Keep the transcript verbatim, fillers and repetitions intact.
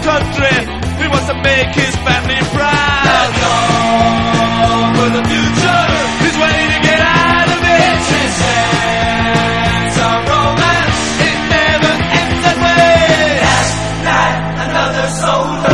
country. He wants to make his family proud. That's all for the future. He's waiting to get out of it. It's his sense of romance. It never ends that way. Last night, another soldier